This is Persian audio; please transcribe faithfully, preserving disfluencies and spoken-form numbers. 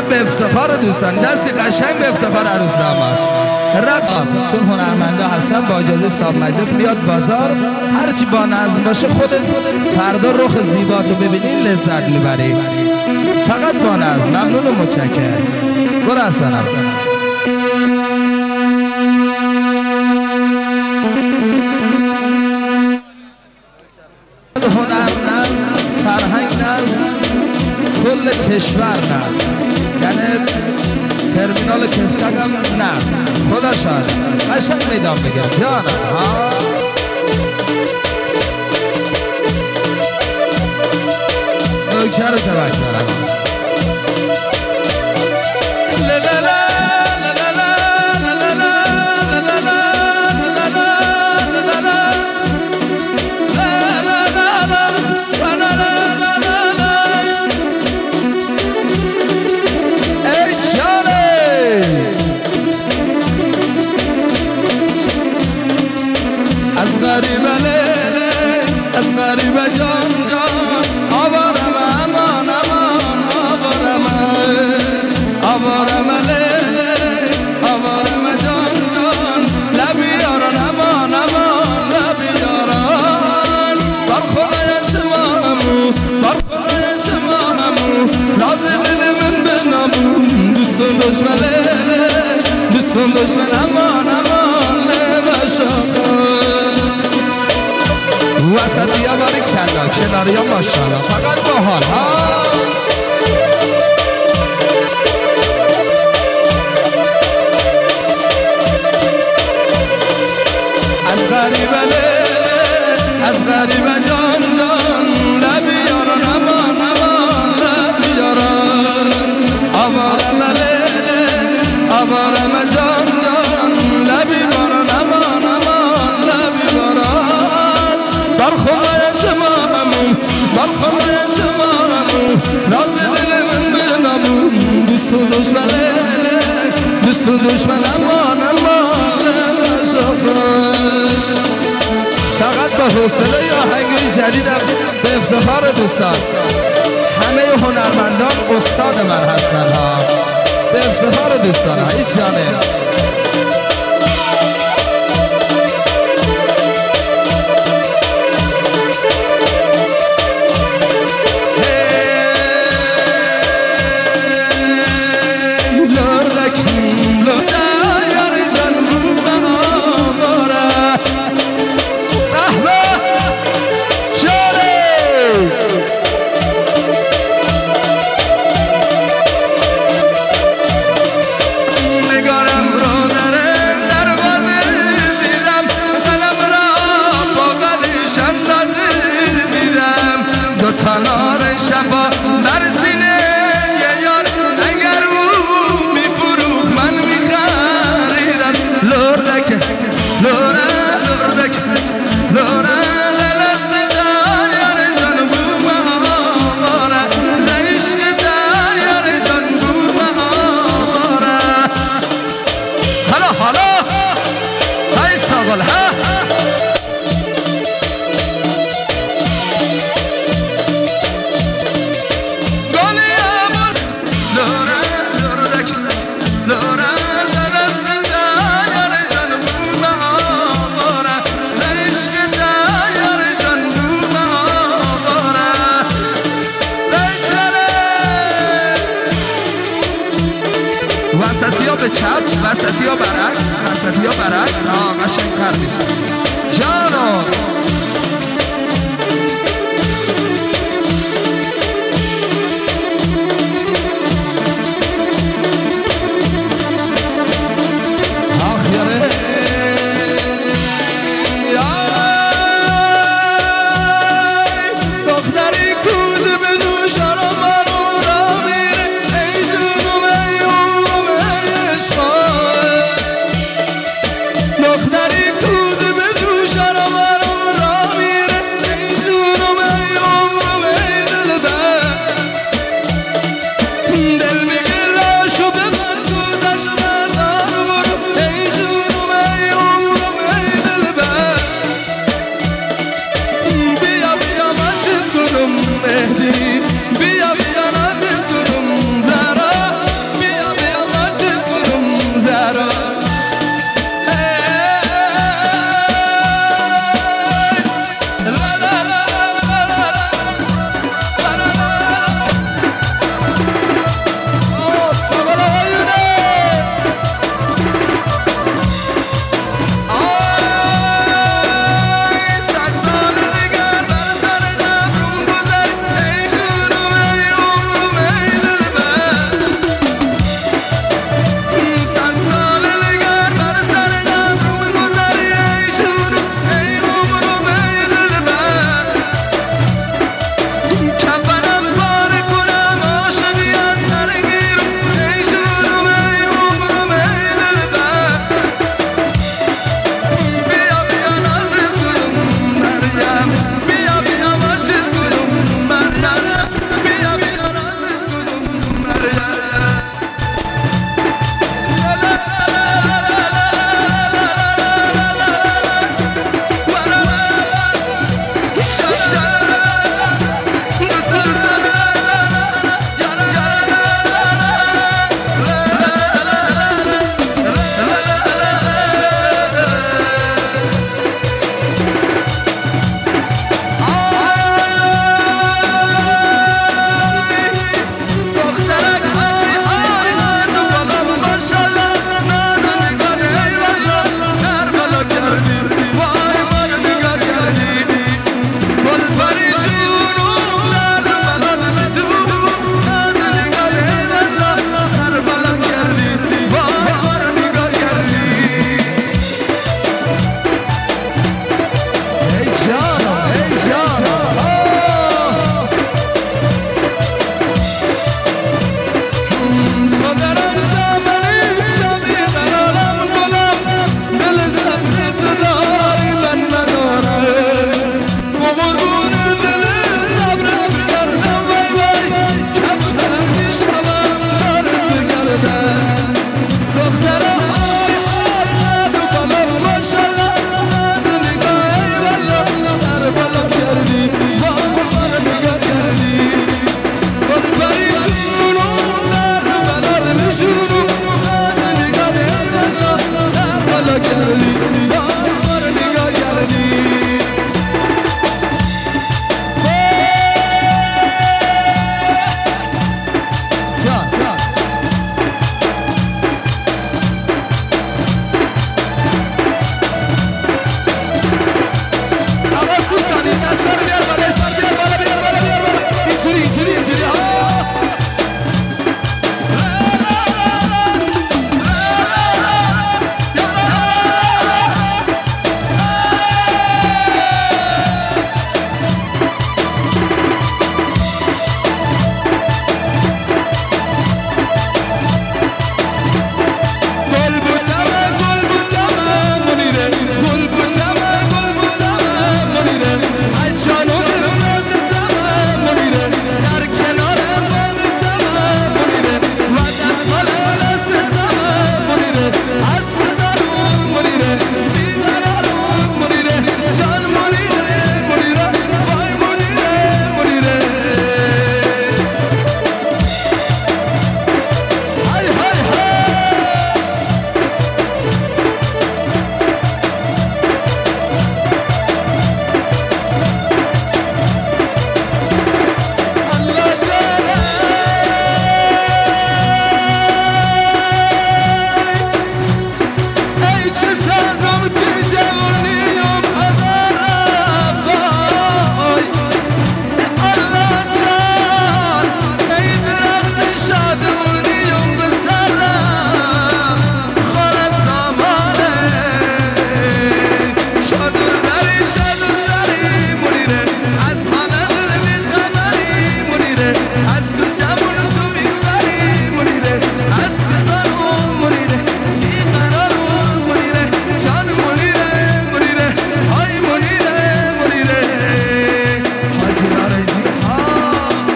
به افتخار دوستان، دستی قشنگ به افتخار عروس داماد. رقص چون هنرمندا هستن با اجازه صاحب مجلس بیاد بازار، هرچی با نظم باشه خودت فردا رخ زیباتو ببینین لذت میبری. فقط با نظم. ممنون و متشکرم. برو اصلا هنر نظم، فرهنگ نظم، کل کشور نظم، یعنی ترمینال کفتک هم نظم. خدا شاید قشنگ میدان بگم جانم ها. نوکر رو توک دارم. از غریبه از غریبه جان جان آوارم امان امان آوارم آوارم آوارم جان جان لبی یاران امان امان لبی یاران بر خدای شمامو بر خدای شمامو لازم دل من بنامو دوستون دشمنه دوستون دشمن امان امان نمشا وسطی ها باری کلا کناری ها ماشالله فقط با حال ها. از غریبه از غریبه جان جان لبی یاران امان امان لبی یاران آوارم آوارم جان جان لبی باران امان امان لبی باران بر خدای شمامو بر خدای شمامو راز دل من بنامو دوست و دشمنه دوست و دشمن امان امان فقط با حوصله یا آهنگ جدیدم به افتخار دوستان همه هنرمندان استاد من هستن ها. به افتخار دوستان ها هیچ جانه تنار شفا در سینه یه یار اگر او میفروخ من میخریدم لردک لره لردک لره للست تایار جان بو مهاره زنشک تایار جان بو مهاره حالا حالا های ساغل ها وسطی ها به چپ وسطی ها برعکس وسطی ها برعکس آه قشنگ تر میشه جانو